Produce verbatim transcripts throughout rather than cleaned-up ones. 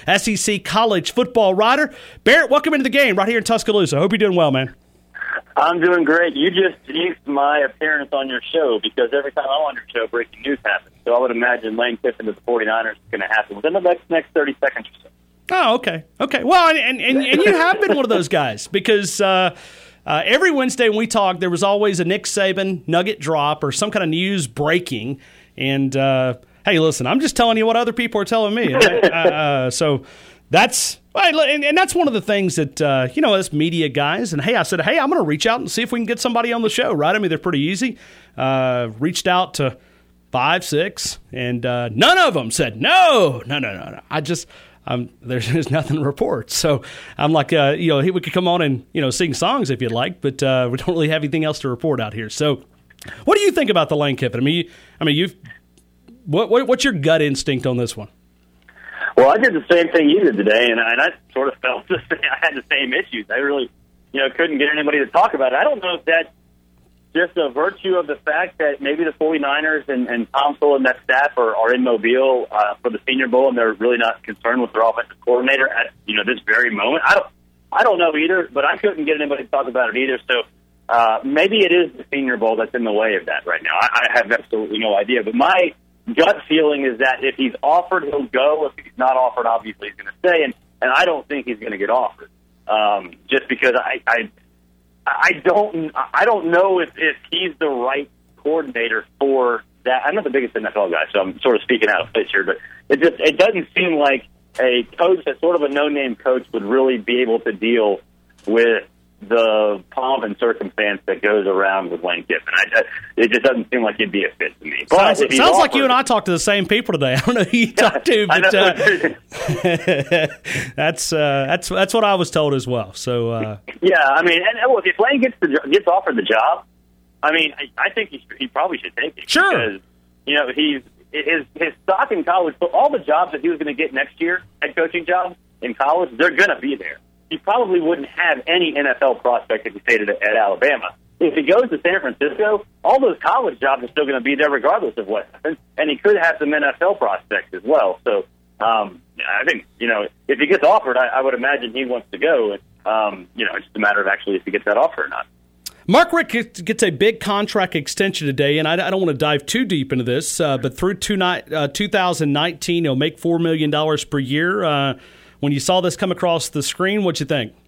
S E C college football writer. Barrett, welcome into the game right here in Tuscaloosa. Hope you're doing well, man. I'm doing great. You just jinxed my appearance on your show because every time I'm on your show, breaking news happens. So I would imagine Lane Kiffin to the 49ers is going to happen within the next, next thirty seconds or so. Oh, okay. Okay. Well, and, and, and you have been one of those guys because uh, uh, every Wednesday when we talk, there was always a Nick Saban nugget drop or some kind of news breaking. And, uh, hey, listen, I'm just telling you what other people are telling me. uh, so that's and, and that's one of the things that, uh, you know, as media guys, and, hey, I said, hey, I'm going to reach out and see if we can get somebody on the show, right? I mean, they're pretty easy. Uh, reached out to five, six, and uh, none of them said, no, no, no, no, no. I just – Um, there's, there's nothing to report. So I'm like, uh, you know, we could come on and, you know, sing songs if you'd like, but uh, we don't really have anything else to report out here. So what do you think about the Lane Kiffin? I mean, you, I mean, you've what, what what's your gut instinct on this one? Well, I did the same thing you did today, and I, and I sort of felt the same, I had the same issues. I really, you know, couldn't get anybody to talk about it. I don't know if that's just a virtue of the fact that maybe the 49ers and, and Tomsula and that staff are, are in Mobile uh, for the Senior Bowl, and they're really not concerned with their offensive coordinator at, you know, this very moment. I don't, I don't know either, but I couldn't get anybody to talk about it either. So uh, maybe it is the Senior Bowl that's in the way of that right now. I, I have absolutely no idea. But my gut feeling is that if he's offered, he'll go. If he's not offered, obviously he's going to stay. And, and I don't think he's going to get offered um, just because I. I I don't. I don't know if, if he's the right coordinator for that. I'm not the biggest N F L guy, so I'm sort of speaking out of place here. But it just it doesn't seem like a coach, that's sort of a no-name coach, would really be able to deal with the pomp and circumstance that goes around with Lane Kiffin. I, I, it just doesn't seem like it'd be a fit to me. But sounds sounds offered, like you and I talk to the same people today. I don't know who you talk to, but uh, that's uh, that's that's what I was told as well. So uh, yeah, I mean, and look, if Lane gets the gets offered the job, I mean, I, I think he he probably should take it. Sure, because you know he's his his stock in college. All the jobs that he was going to get next year, head coaching jobs in college, they're going to be there. He probably wouldn't have any N F L prospect if he stayed at, at Alabama. If he goes to San Francisco, all those college jobs are still going to be there regardless of what happens, and he could have some N F L prospects as well. So um, I think, you know, if he gets offered, I, I would imagine he wants to go. Um, you know, it's just a matter of actually if he gets that offer or not. Mark Richt gets a big contract extension today, and I, I don't want to dive too deep into this, uh, but through two, uh, two thousand nineteen, he'll make four million dollars per year. Uh, When you saw this come across the screen, what'd you think?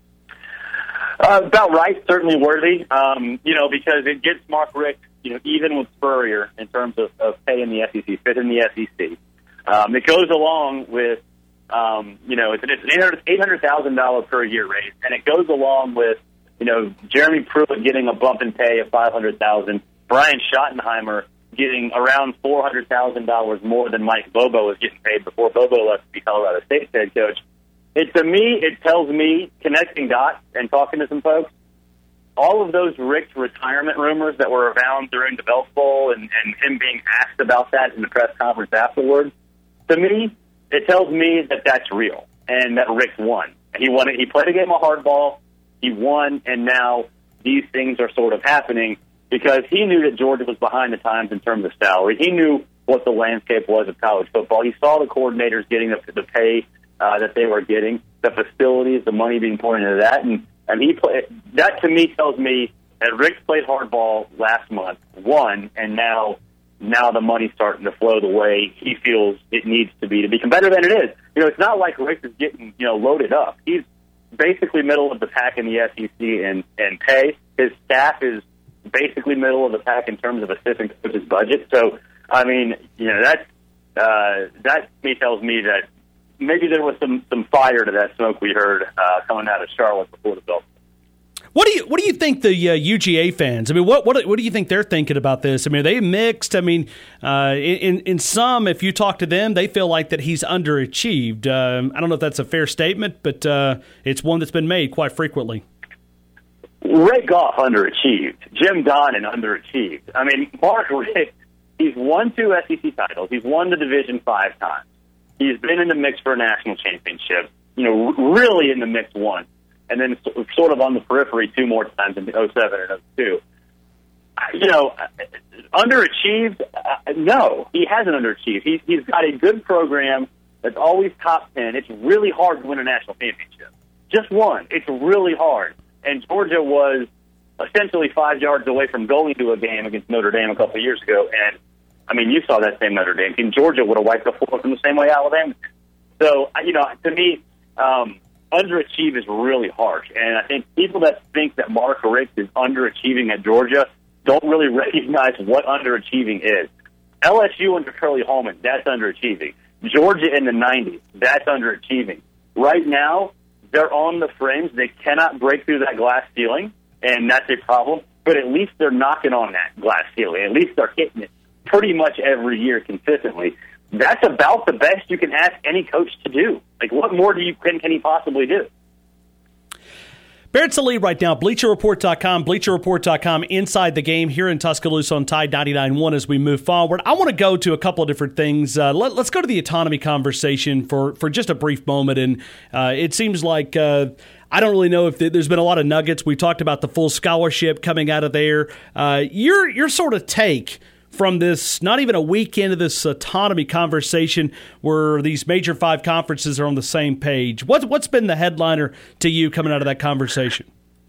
Uh, about right, certainly worthy. Um, you know, because it gets Mark Richt, you know, even with Spurrier in terms of, of pay in the S E C, fit in the S E C. Um, it goes along with, um, you know, it's an eight hundred thousand dollars per year raise, and it goes along with, you know, Jeremy Pruitt getting a bump in pay of five hundred thousand dollars, Brian Schottenheimer getting around four hundred thousand dollars more than Mike Bobo was getting paid before Bobo left to be Colorado State's head coach. It, to me, it tells me, connecting dots and talking to some folks, all of those Richt retirement rumors that were around during the Belk Bowl and, and him being asked about that in the press conference afterwards, to me, it tells me that that's real and that Richt won. He won it. He played a game of hardball. He won, and now these things are sort of happening, because he knew that Georgia was behind the times in terms of salary. He knew what the landscape was of college football. He saw the coordinators getting the, the pay uh, that they were getting, the facilities, the money being poured into that. And, and he play, that, to me, tells me that Richt played hardball last month, won, and now now the money's starting to flow the way he feels it needs to be to be competitive. And it is. You know, it's not like Richt is getting, you know, loaded up. He's basically middle of the pack in the S E C in, in pay. His staff is basically middle of the pack in terms of assistant coach's budget. So, I mean, you know, that uh, that to me tells me that maybe there was some, some fire to that smoke we heard uh, coming out of Charlotte before the Belk. What do you what do you think the uh, U G A fans? I mean, what what what do you think they're thinking about this? I mean, are they mixed? I mean, uh, in in some, if you talk to them, they feel like that he's underachieved. Um, I don't know if that's a fair statement, but uh, it's one that's been made quite frequently. Ray Goff underachieved. Jim Donnan underachieved. I mean, Mark Richt, he's won two S E C titles. He's won the Division five times. He's been in the mix for a national championship, you know, really in the mix once, and then sort of on the periphery two more times in oh seven and oh two. You know, underachieved? Uh, no, he hasn't underachieved. He's, he's got a good program that's always top ten, it's really hard to win a national championship. Just one. It's really hard. And Georgia was essentially five yards away from going to a game against Notre Dame a couple of years ago. And, I mean, you saw that same Notre Dame team. Georgia would have wiped the floor from the same way Alabama did. So, you know, to me, um, underachieve is really harsh. And I think people that think that Mark Richt is underachieving at Georgia don't really recognize what underachieving is. L S U under Curly Holman, that's underachieving. Georgia in the nineties, that's underachieving. Right now, they're on the fringe. They cannot break through that glass ceiling, and that's a problem. But at least they're knocking on that glass ceiling. At least they're hitting it pretty much every year consistently. That's about the best you can ask any coach to do. Like, what more do you can, can he possibly do? Barrett Sallee right now, Bleacher Report dot com, Bleacher Report dot com, Inside the Game here in Tuscaloosa on Tide ninety-nine point one as we move forward. I want to go to a couple of different things. Uh, let, let's go to the autonomy conversation for, for just a brief moment. And uh, it seems like uh, I don't really know if there's been a lot of nuggets. We talked about the full scholarship coming out of there. Uh, your, your sort of take from this, not even a week into this autonomy conversation where these major five conferences are on the same page. What, what's been the headliner to you coming out of that conversation?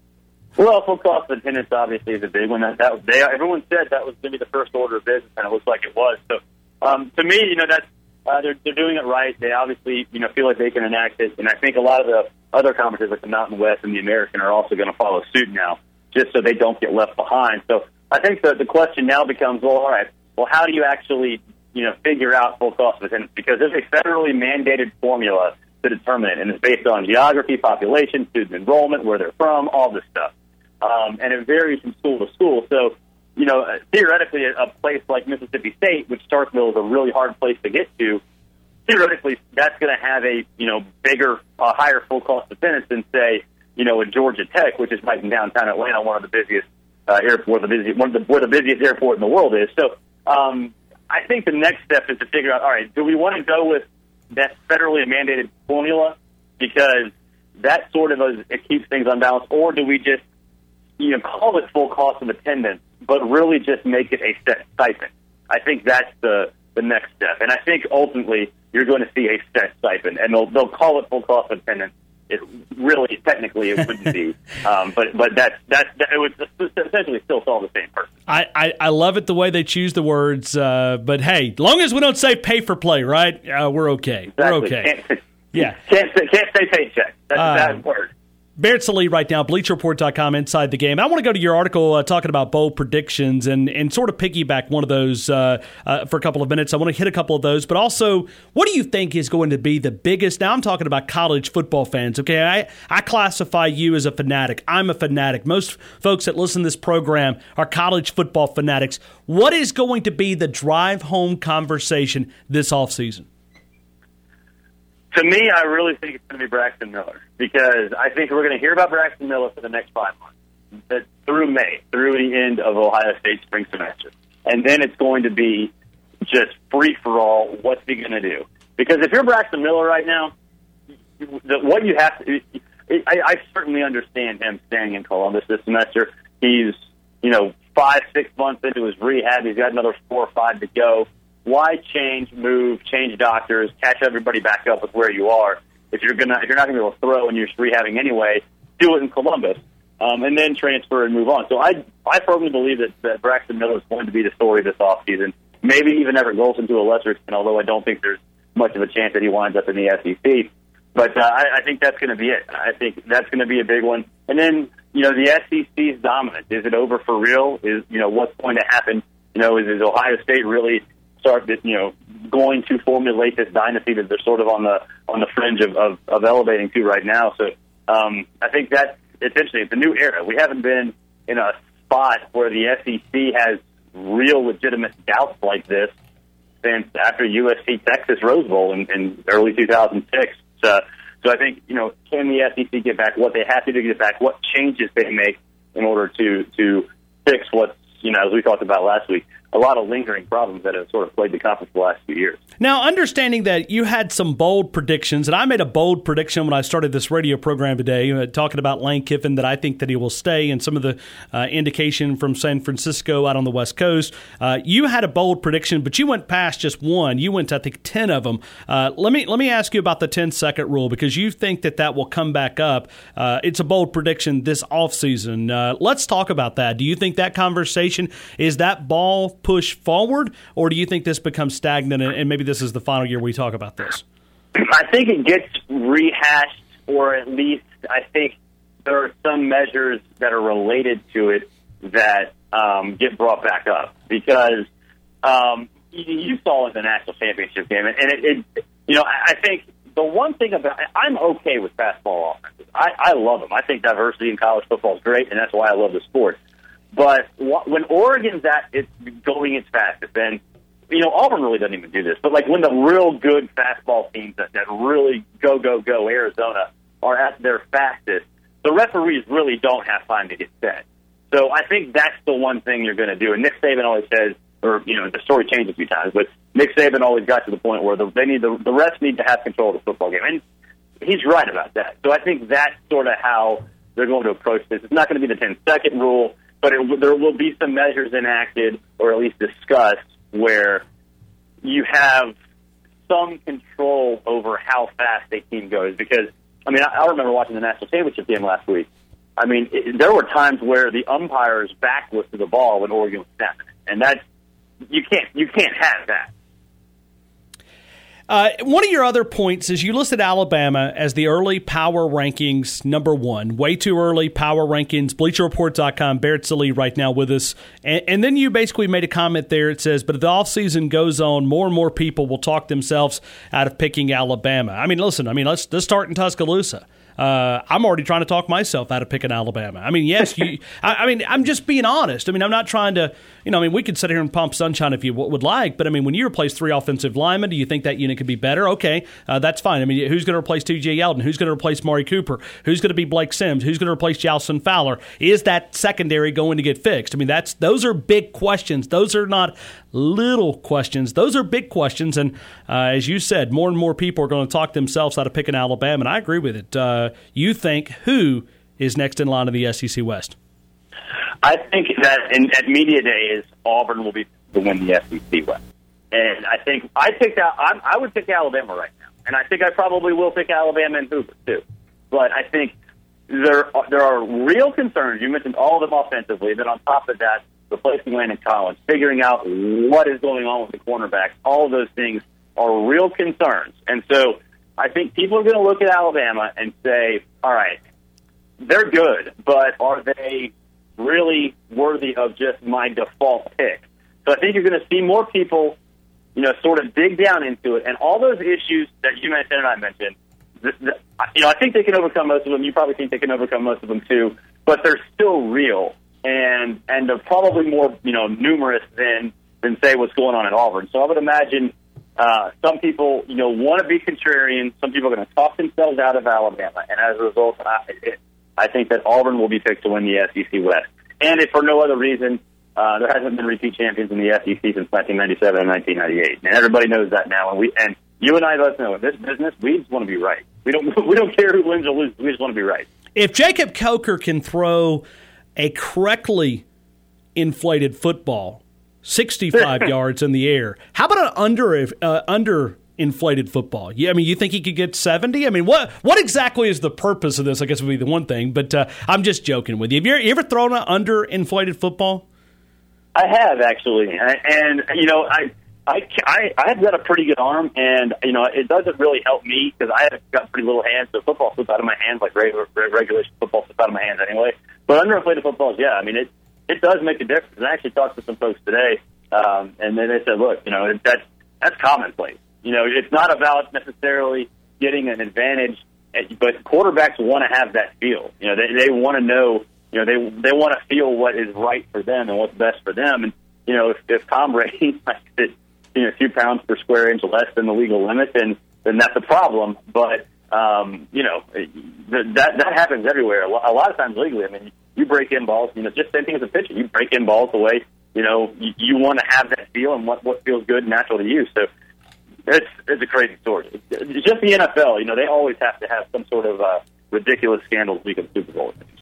Well, full cost of attendance obviously is a big one. That, that they, everyone said that was going to be the first order of business, and it looks like it was. So, um, to me, you know, that's uh, they're they're doing it right. They obviously, you know, feel like they can enact it, and I think a lot of the other conferences like the Mountain West and the American are also going to follow suit now, just so they don't get left behind. So, I think the the question now becomes, well, all right, well, how do you actually, you know, figure out full cost of attendance? Because there's a federally mandated formula to determine it, and it's based on geography, population, student enrollment, where they're from, all this stuff. Um, and it varies from school to school. So, you know, theoretically, a, a place like Mississippi State, which Starkville is a really hard place to get to, theoretically, that's going to have a, you know, bigger, uh, higher full cost of attendance than, say, you know, at Georgia Tech, which is right in downtown Atlanta, one of the busiest uh, airport, the busiest, one of the, where the busiest airport in the world is. So, um, I think the next step is to figure out, all right, do we want to go with that federally mandated formula because that sort of is, it keeps things unbalanced, or do we just, you know, call it full cost of attendance, but really just make it a set stipend? I think that's the the next step, and I think ultimately you're going to see a set stipend, and they'll they'll call it full cost of attendance. It really, technically, it wouldn't be, um, but but that's that's that, it would essentially still solve the same person. I, I, I love it the way they choose the words, uh, but hey, long as we don't say pay for play, right? Uh, we're okay. Exactly. We're okay. Can't, yeah, can't say, can't say paycheck. That's uh, a bad word. Barrett Sallee right now, Bleacher Report dot com, Inside the Game. I want to go to your article uh, talking about bowl predictions and, and sort of piggyback one of those uh, uh, for a couple of minutes. I want to hit a couple of those, but also, what do you think is going to be the biggest? Now I'm talking about college football fans, okay? I, I classify you as a fanatic. I'm a fanatic. Most folks that listen to this program are college football fanatics. What is going to be the drive-home conversation this offseason? To me, I really think it's going to be Braxton Miller, because I think we're going to hear about Braxton Miller for the next five months, that through May, through the end of Ohio State's spring semester. And then it's going to be just free-for-all, what's he going to do? Because if you're Braxton Miller right now, the, what you have to – I, I certainly understand him staying in Columbus this semester. He's, you know, five, six months into his rehab. He's got another four or five to go. Why change, move, change doctors, catch everybody back up with where you are? If you're gonna, if you're not gonna be able to throw and you're just rehabbing anyway, do it in Columbus, um, and then transfer and move on. So I, I firmly believe that, that Braxton Miller is going to be the story this offseason. Maybe even Everett Golson to a lesser extent, although I don't think there's much of a chance that he winds up in the S E C. But uh, I, I think that's going to be it. I think that's going to be a big one. And then, you know, the S E C's dominance. Is it over for real? Is, you know, what's going to happen? You know, is, is Ohio State really start, you know, going to formulate this dynasty that they're sort of on the on the fringe of, of, of elevating to right now? So um, I think that's it's interesting. It's a new era. We haven't been in a spot where the S E C has real legitimate doubts like this since after U S C Texas Rose Bowl in, in early two thousand six. So, so I think, you know, can the S E C get back what they have to do to get back? What changes they make in order to to fix what's, you know, as we talked about last week, a lot of lingering problems that have sort of plagued the conference the last few years. Now, understanding that you had some bold predictions, and I made a bold prediction when I started this radio program today, uh, talking about Lane Kiffin, that I think that he will stay, and some of the uh, indication from San Francisco out on the West Coast. Uh, you had a bold prediction, but you went past just one. You went to, I think, ten of them. Uh, let me let me ask you about the ten-second rule, because you think that that will come back up. Uh, it's a bold prediction this offseason. Uh, let's talk about that. Do you think that conversation, is that ball push forward, or do you think this becomes stagnant and maybe this is the final year we talk about this? I think it gets rehashed, or at least I think there are some measures that are related to it that um, get brought back up, because um, you, you saw it in the national championship game, and it, it you know, I think the one thing about I'm okay with fastball offenses. I, I love them. I think diversity in college football is great, and that's why I love the sport. But when Oregon's at it's going its fastest, and you know Auburn really doesn't even do this, but like when the real good fastball teams that, that really go go go Arizona are at their fastest, the referees really don't have time to get set. So I think that's the one thing you're going to do. And Nick Saban always says, or you know the story changed a few times, but Nick Saban always got to the point where the, they need the, the refs need to have control of the football game, and he's right about that. So I think that's sort of how they're going to approach this. It's not going to be the ten-second rule. But it, there will be some measures enacted, or at least discussed, where you have some control over how fast a team goes. Because, I mean, I, I remember watching the national championship game last week. I mean, it, there were times where the umpire's back was to the ball when Oregon was snapping it. And that's, you can't, you can't have that. Uh, one of your other points is you listed Alabama as the early power rankings number one. Way too early power rankings. Bleacher Report dot com. Barrett Sallee right now with us. And, and then you basically made a comment there. It says, but if the offseason goes on, more and more people will talk themselves out of picking Alabama. I mean, listen, I mean, let's, let's start in Tuscaloosa. Uh, I'm already trying to talk myself out of picking Alabama. I mean, yes, you. I, I mean, I'm just being honest. I mean, I'm not trying to, you know, I mean, we could sit here and pump sunshine if you w- would like, but I mean, when you replace three offensive linemen, do you think that unit could be better? Okay, uh, that's fine. I mean, who's going to replace T J Yeldon? Who's going to replace Maury Cooper? Who's going to be Blake Sims? Who's going to replace Jalson Fowler? Is that secondary going to get fixed? I mean, that's those are big questions. Those are not little questions. Those are big questions, and uh, as you said, more and more people are going to talk themselves out of picking Alabama, and I agree with it. Uh, you think who is next in line in the S E C West? I think that in, at media day is Auburn will be to win the S E C West, and I think I picked out. I, I would pick Alabama right now, and I think I probably will pick Alabama and Hoover too. But I think there are, there are real concerns. You mentioned all of them offensively. Then on top of that, replacing Landon Collins, figuring out what is going on with the cornerbacks, all of those things are real concerns. And so I think people are going to look at Alabama and say, all right, they're good, but are they really worthy of just my default pick? So I think you're going to see more people, you know, sort of dig down into it. And all those issues that you mentioned and I mentioned, the, the, you know, I think they can overcome most of them. You probably think they can overcome most of them too, but they're still real. And and they're probably more, you know, numerous than, than say, what's going on at Auburn. So I would imagine uh, some people, you know, want to be contrarian. Some people are going to talk themselves out of Alabama. And as a result, I, it, I think that Auburn will be picked to win the S E C West. And if for no other reason, uh, there hasn't been repeat champions in the S E C since nineteen ninety-seven and nineteen ninety-eight. And everybody knows that now. And we and you and I both know in this business, we just want to be right. We don't we don't care who wins or loses. We just want to be right. If Jacob Coker can throw a correctly inflated football sixty-five yards in the air, how about an under uh, under inflated football? Yeah, I mean, you think he could get seventy? I mean, what what exactly is the purpose of this? I guess would be the one thing, but uh, I'm just joking with you. Have you ever, you ever thrown an under inflated football? I have actually, and you know, I. I, I, I've got a pretty good arm, and, you know, it doesn't really help me because I have got pretty little hands, so football slips out of my hands like regular, regulation football slips out of my hands anyway. But underinflated footballs, yeah, I mean, it it does make a difference. And I actually talked to some folks today, um, and then they said, look, you know, that's, that's commonplace. You know, it's not about necessarily getting an advantage, but quarterbacks want to have that feel. You know, they, they want to know, you know, they they want to feel what is right for them and what's best for them. And, you know, if, if Tom Brady likes it, you know, two pounds per square inch less than the legal limit, then then that's a problem. But um, you know, that that happens everywhere. A lot of times legally. I mean, you break in balls. You know, just same thing as a pitcher. You break in balls the way you know, you, you want to have that feel and what, what feels good and natural to you. So it's, it's a crazy story. It's just the N F L, you know, they always have to have some sort of uh, ridiculous scandal to become Super Bowl.